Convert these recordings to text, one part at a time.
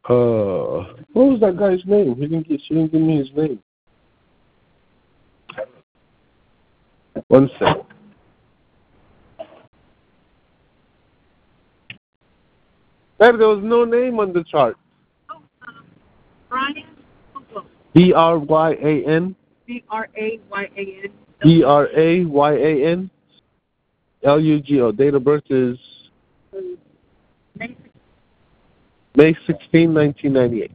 What was that guy's name? She didn't give me his name. One second. There was no name on the chart. Brian Bryan. Bryan. Bryan. Lugo. Date of birth is May 16, 1998.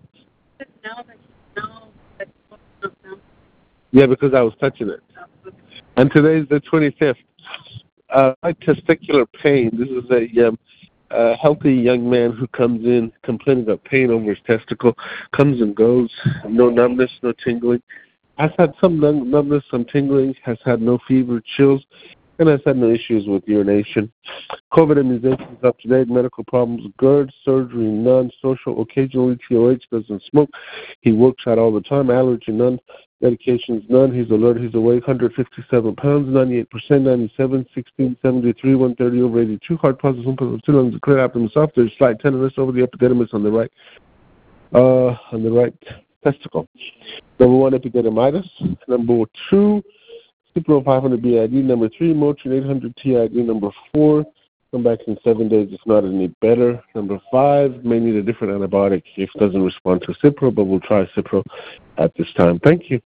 Yeah, because I was touching it. And today's the 25th. Testicular pain. This is a healthy young man who comes in complaining of pain over his testicle, comes and goes, no numbness, no tingling. Has had some numbness, some tingling, has had no fever, chills, and has had no issues with urination. COVID immunization is up to date. Medical problems, GERD, surgery, none. Social, occasionally TOH, doesn't smoke. He works out all the time. Allergy, none. Medications, none. He's alert. He's awake. 157 pounds, 98%, 97, 16, 73, 130 over 82. Heart positive, 1.2 lungs, clear abdomen soft. There's slight tenderness over the epididymis on the right testicle. Number 1, epididymitis. Number 2, Cipro 500 BID. Number 3, Motrin 800 TID. Number 4, come back in 7 days if not any better. Number 5, may need a different antibiotic if it doesn't respond to Cipro, but we'll try Cipro at this time. Thank you.